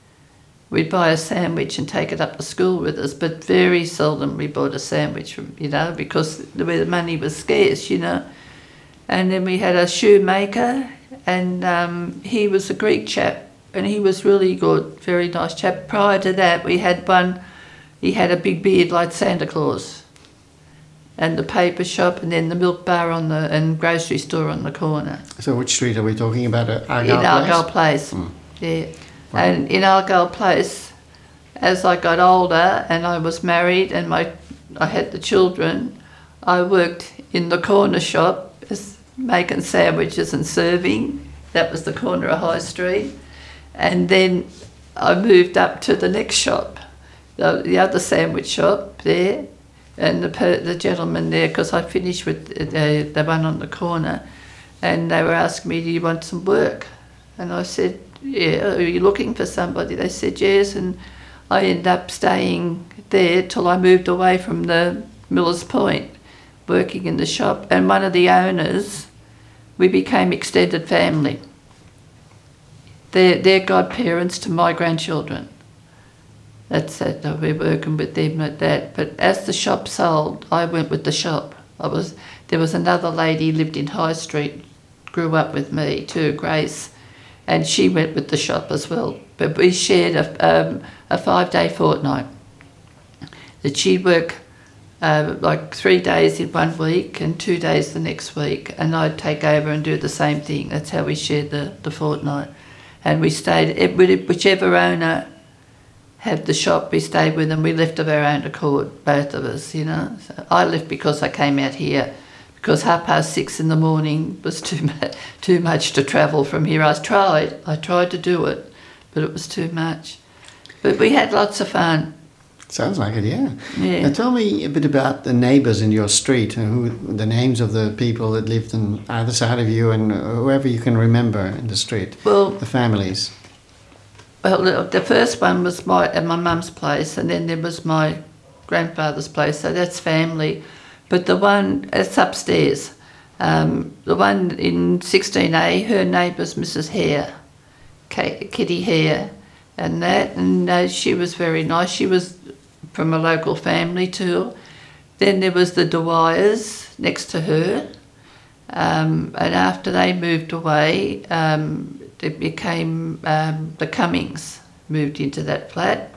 we'd buy a sandwich and take it up to school with us. But very seldom we bought a sandwich, from, you know, because the money was scarce, you know. And then we had a shoemaker, and um, he was a Greek chap, and he was really good, very nice chap. Prior to that, we had one. He had a big beard like Santa Claus, and the paper shop, and then the milk bar on the and grocery store on the corner. So which street are we talking about? At Argyle in Place? Argyle Place, mm. yeah. Wow. And in Argyle Place, as I got older and I was married and my I had the children, I worked in the corner shop as making sandwiches and serving that was the corner of High Street. And then I moved up to the next shop, the, the other sandwich shop there, and the per, the gentleman there, because I finished with the, the one on the corner, and they were asking me, do you want some work? And I said, yeah, are you looking for somebody? They said, yes, and I ended up staying there till I moved away from the Millers Point, working in the shop, and one of the owners, we became extended family. They're, they're godparents to my grandchildren. That's it, we're working with them at that. But as the shop sold, I went with the shop. I was There was another lady lived in High Street, grew up with me too, Grace, and she went with the shop as well. But we shared a, um, a five-day fortnight. That she'd work uh, like three days in one week and two days the next week, and I'd take over and do the same thing. That's how we shared the, the fortnight. And we stayed, whichever owner had the shop, we stayed with them. We left of our own accord, both of us, you know. So I left because I came out here, because half past six in the morning was too much, too much to travel from here. I tried, I tried to do it, but it was too much. But we had lots of fun. Sounds like it, yeah. Yeah. Now tell me a bit about the neighbours in your street, and who the names of the people that lived on either side of you, and whoever you can remember in the street. Well, the families. Well, the first one was my at my mum's place, and then there was my grandfather's place. So that's family. But the one it's upstairs, um, the one in sixteen A, her neighbour's Missus Hare, Kitty Hare, and that, and uh, she was very nice. She was from a local family too. Then there was the Dwyers next to her, um, and after they moved away, um, it became um, the Cummings moved into that flat.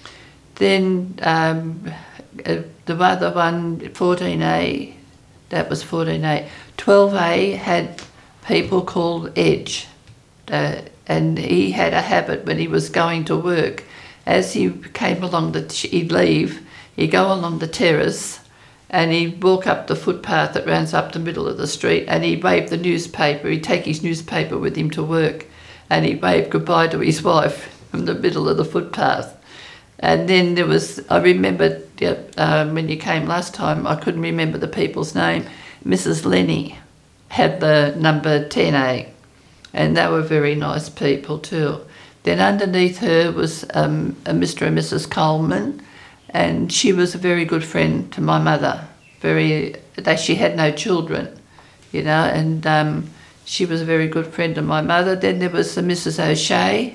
Then um, uh, the other one, fourteen A, that was fourteen A. twelve A had people called Edge, uh, and he had a habit when he was going to work. As he came along, the he'd leave, he'd go along the terrace, and he'd walk up the footpath that runs up the middle of the street, and he'd wave the newspaper. He'd take his newspaper with him to work, and he'd wave goodbye to his wife from the middle of the footpath. And then there was, I remember yeah, um, when you came last time, I couldn't remember the people's name. Missus Lenny had the number ten A, and they were very nice people too. Then underneath her was um, a Mister and Missus Coleman, and she was a very good friend to my mother. Very, they, she had no children, you know, and um, she was a very good friend of my mother. Then there was a Missus O'Shea,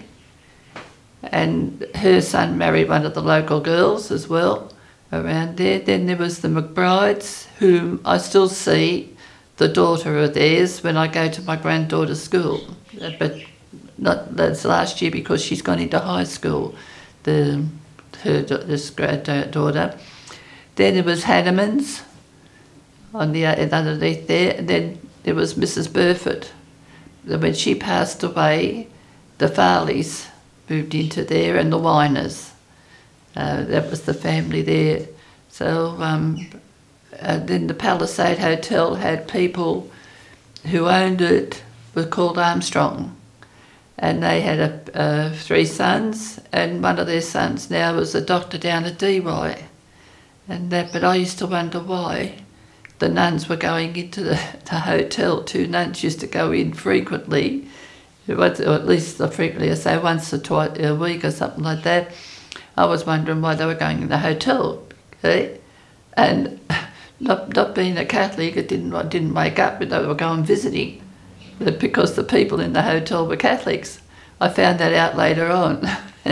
and her son married one of the local girls as well around there. Then there was the McBrides, whom I still see, the daughter of theirs, when I go to my granddaughter's school. But not that's last year because she's gone into high school, the her this granddaughter. Then there was Hanneman's on the underneath there. And then there was Missus Burford. When she passed away, the Farleys moved into there, and the Winers. Uh, that was the family there. So um, uh, then the Palisade Hotel had people who owned it, were called Armstrong, and they had a, uh, three sons, and one of their sons now was a doctor down at D Y. And that, but I used to wonder why the nuns were going into the, the hotel. Two nuns used to go in frequently, or at least frequently, I say once or twice a week or something like that. I was wondering why they were going in the hotel, okay? And not not being a Catholic, it didn't I didn't wake up, but they were going visiting, because the people in the hotel were Catholics. I found that out later on.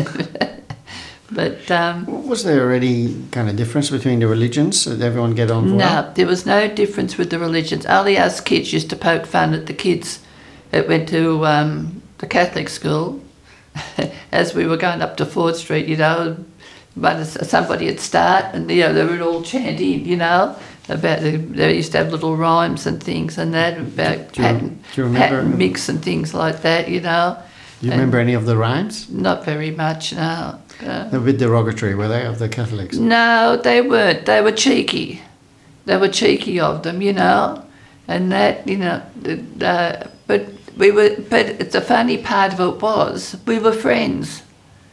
But um, was there any kind of difference between the religions? Did everyone get on well? No, there was no difference with the religions. Only us kids used to poke fun at the kids that went to um, the Catholic school. As we were going up to Ford Street, you know, somebody would start, and you know, they were all chanting, you know, about the, they used to have little rhymes and things and that about do you, pattern, do you remember, pattern mix and things like that, you know. Do you remember any of the rhymes? Not very much, no. Uh, They were a bit derogatory, were they, of the Catholics? No, they weren't. They were cheeky. They were cheeky of them, you know, and that, you know. Uh, but we were, but the funny part of it was we were friends.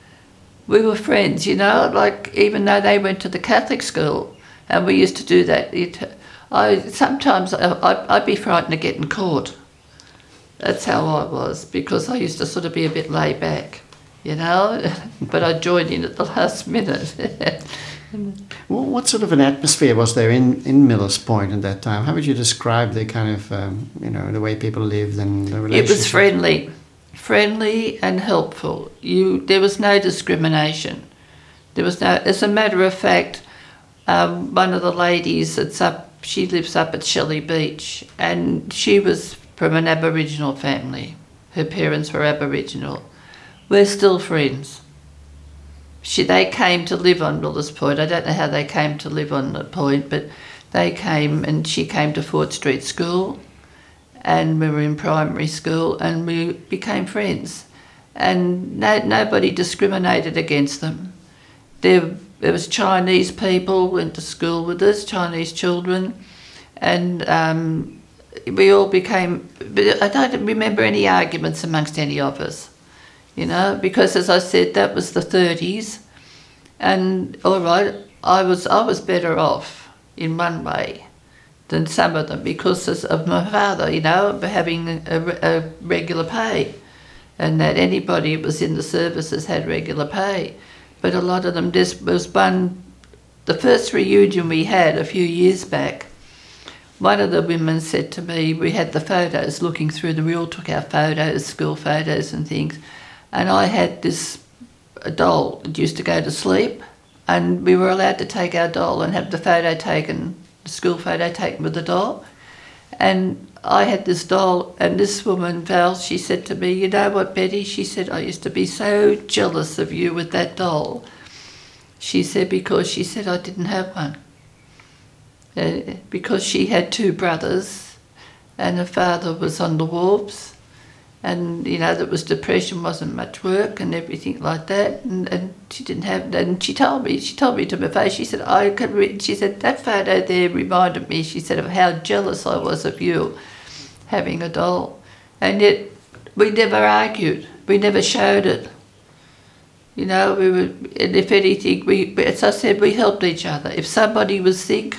We were friends, you know, like even though they went to the Catholic school and we used to do that, it, I sometimes I, I'd be frightened of getting caught. That's how I was, because I used to sort of be a bit laid back, you know, but I joined in at the last minute. Well, what sort of an atmosphere was there in, in Millers Point at that time? How would you describe the kind of, um, you know, the way people lived and the relationship? It was friendly, friendly and helpful. You, there was no discrimination. There was no, as a matter of fact, um, one of the ladies that's up, she lives up at Shelley Beach, and she was from an Aboriginal family. Her parents were Aboriginal. We're still friends. She, they came to live on Millers Point. I don't know how they came to live on the point, but they came, and she came to Fort Street School, and we were in primary school, and we became friends. And no, nobody discriminated against them. There, there was Chinese people went to school with us, Chinese children, and um, we all became. But I don't remember any arguments amongst any of us. You know, because as I said, that was the thirties, and all right, I was I was better off in one way than some of them because of my father, you know, having a, a regular pay, and that anybody who was in the services had regular pay, but a lot of them just was one. The first reunion we had a few years back, one of the women said to me, we had the photos looking through the, we all took our photos, school photos and things. And I had this doll that used to go to sleep, and we were allowed to take our doll and have the photo taken, the school photo taken with the doll. And I had this doll, and this woman, Val, she said to me, you know what, Betty? She said, I used to be so jealous of you with that doll. She said, because she said I didn't have one. Uh, because she had two brothers, and her father was on the wharves. And, you know, that was depression, wasn't much work and everything like that. And, and she didn't have, and she told me, she told me to my face, she said, I could read, she said, that photo there reminded me, she said, of how jealous I was of you having a doll. And yet we never argued, we never showed it. You know, we were, and if anything, we, as I said, we helped each other. If somebody was sick,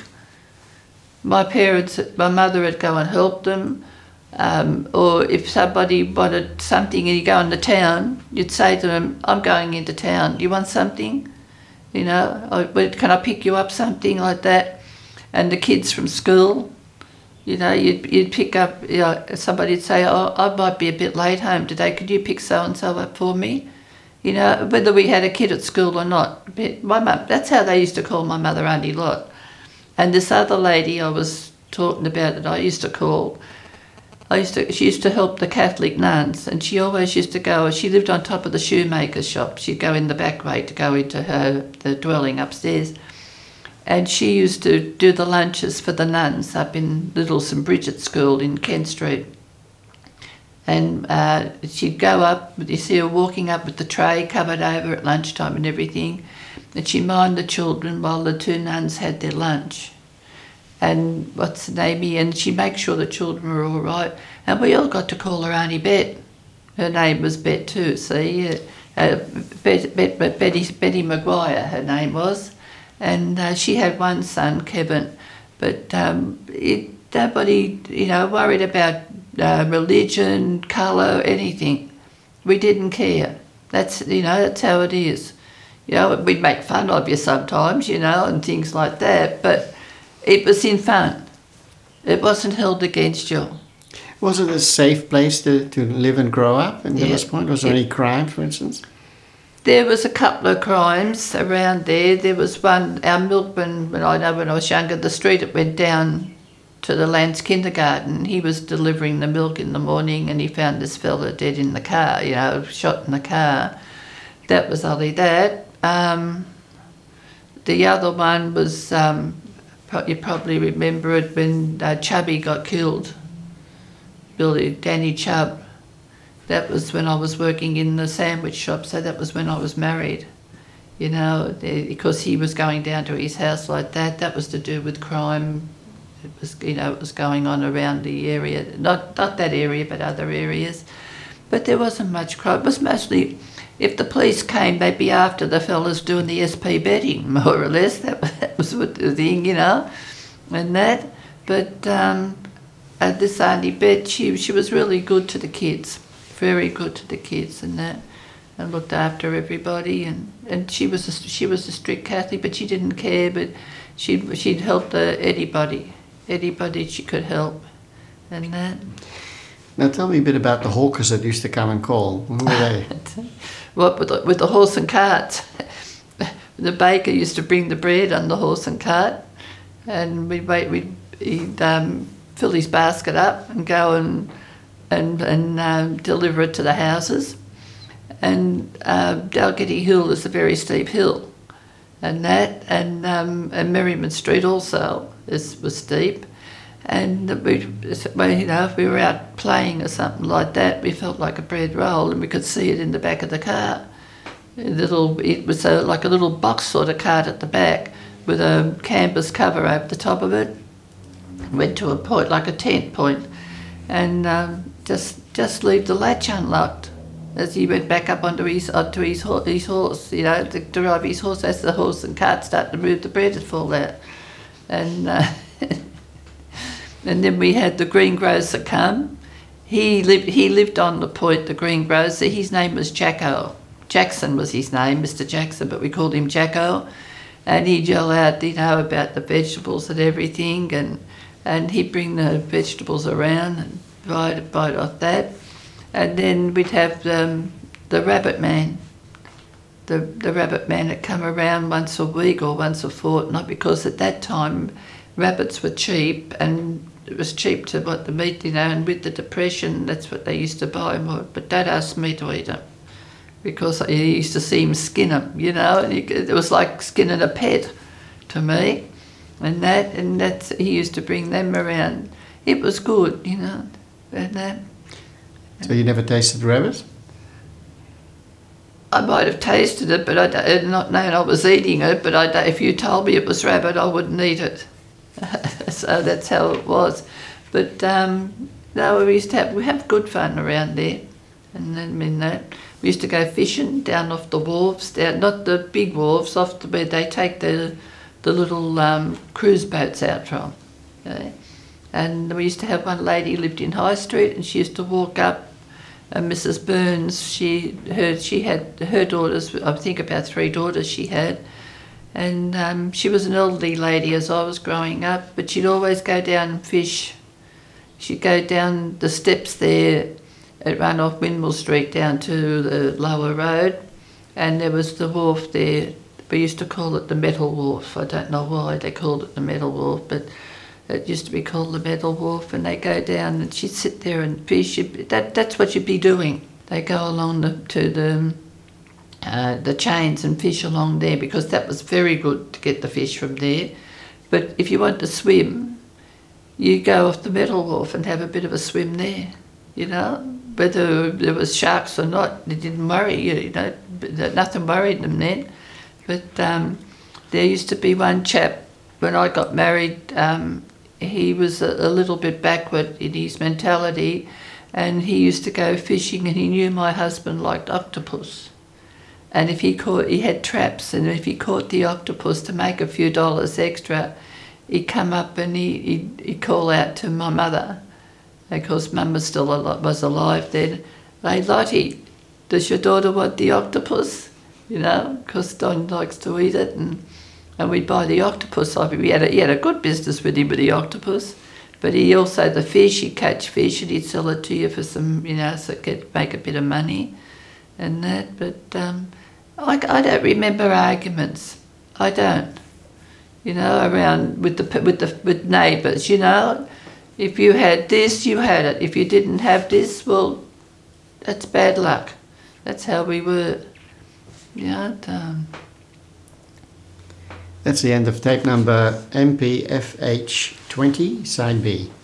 my parents, my mother would go and help them. Um, or if somebody wanted something and you go into town, you'd say to them, I'm going into town, you want something? You know, or, can I pick you up, something like that? And the kids from school, you know, you'd, you'd pick up, you know, somebody'd say, oh, I might be a bit late home today, could you pick so-and-so up for me? You know, whether we had a kid at school or not. My mum, that's how they used to call my mother Auntie Lot. And this other lady I was talking about that I used to call, I used to, she used to help the Catholic nuns, and she always used to go, she lived on top of the shoemaker's shop. She'd go in the back way to go into her the dwelling upstairs. And she used to do the lunches for the nuns up in Little Saint Bridget School in Kent Street. And uh, she'd go up, you see her walking up with the tray covered over at lunchtime and everything, and she'd mind the children while the two nuns had their lunch. And what's the name? And she'd make sure the children were all right. And we all got to call her Auntie Bet. Her name was Bet too, see? Uh, uh, Bet, Bet, Bet, Betty, Betty Maguire, her name was. And uh, she had one son, Kevin. But um, it, nobody, you know, worried about uh, religion, colour, anything. We didn't care. That's, you know, that's how it is. You know, we'd make fun of you sometimes, you know, and things like that. But it was in fun. It wasn't held against you. Was it a safe place to, to live and grow up in Yeah. Millers Point? Was there Yeah. any crime, for instance? There was a couple of crimes around there. There was one, our milkman, when I know when I was younger, the street it went down to the Lance kindergarten. He was delivering the milk in the morning and he found this fella dead in the car, you know, shot in the car. That was only that. Um, the other one was... Um, You probably remember it when uh, Chubby got killed, Billy, Danny Chubb. That was when I was working in the sandwich shop, so that was when I was married. You know, because he was going down to his house like that. That was to do with crime it was, you know, it was going on around the area, not not that area, but other areas. But there wasn't much crime. It was mostly, if the police came, they'd be after the fellas doing the S P betting, more or less. That was, that was what the thing, you know, and that. But um, uh, this Auntie Bet, she she was really good to the kids, very good to the kids, and that, and looked after everybody. And, and she was a, she was a strict Catholic, but she didn't care. But she'd she'd help the, anybody, anybody she could help, and that. Now tell me a bit about the hawkers that used to come and call. Who were they? What, with the, with the horse and carts. The baker used to bring the bread on the horse and cart, and we'd wait. We'd he'd um, fill his basket up and go and and and um, deliver it to the houses. And uh, Dalgety Hill is a very steep hill, and that and um, and Merriman Street also is was steep. And we, well, you know, if we were out playing or something like that, we felt like a bread roll, and we could see it in the back of the car. A little, it was a, like a little box sort of cart at the back with a canvas cover over the top of it. Went to a point, like a tent point, and um, just just leave the latch unlocked as he went back up onto his onto his, his horse, you know, to drive his horse. As the horse and cart started to move, the bread would fall out, and. Uh, And then we had the greengrocer come. He lived he lived on the point, the greengrocer. His name was Jacko. Jackson was his name, Mister Jackson, but we called him Jacko. And he'd yell out, you know, about the vegetables and everything, and and he'd bring the vegetables around and buy, buy off that. And then we'd have um, the rabbit man. The, the rabbit man would come around once a week or once a fortnight, because at that time rabbits were cheap, and it was cheap to buy the meat, you know, and with the Depression, that's what they used to buy more. But Dad asked me to eat them because he used to see him skin them, you know, and he, it was like skinning a pet to me. And that, and that's, he used to bring them around. It was good, you know, and that. So you never tasted rabbit? I might have tasted it, but I don't, not known I was eating it, but I don't, if you told me it was rabbit, I wouldn't eat it. So that's how it was. But um, no, we used to have we have good fun around there, and then I mean that we used to go fishing down off the wharves, down not the big wharves, off the where they take the the little um, cruise boats out from. Okay? And we used to have one lady who lived in High Street, and she used to walk up. And Missus Burns, she heard she had her daughters. I think about three daughters she had. And um, she was an elderly lady as I was growing up, but she'd always go down and fish. She'd go down the steps there at run off Windmill Street down to the lower road, and there was the wharf there. We used to call it the Metal Wharf. I don't know why they called it the Metal Wharf, but it used to be called the Metal Wharf. And they go down and she'd sit there and fish. That that's what you'd be doing. They go along the, to the Uh, the chains and fish along there, because that was very good to get the fish from there. But if you want to swim, you go off the Metal Wharf and have a bit of a swim there, you know. Whether there was sharks or not, it didn't worry you, you know, nothing worried them then. But um, there used to be one chap, when I got married, um, he was a, a little bit backward in his mentality, and he used to go fishing, and he knew my husband liked octopus. And if he caught, he had traps, and if he caught the octopus to make a few dollars extra, he'd come up and he, he'd, he'd call out to my mother, because Mum was still alive, was alive then. Hey, Lottie, does your daughter want the octopus? You know, because Don likes to eat it, and and we'd buy the octopus off him. He had a, he had a good business with him with the octopus, but he also the fish. He'd catch fish and he'd sell it to you for some, you know, so it could make a bit of money, and that. But um, I, I don't remember arguments. I don't. You know, around with the with the with neighbours. You know, if you had this, you had it. If you didn't have this, well, that's bad luck. That's how we were. Yeah. Um, That's the end of tape number M P F H twenty, side B.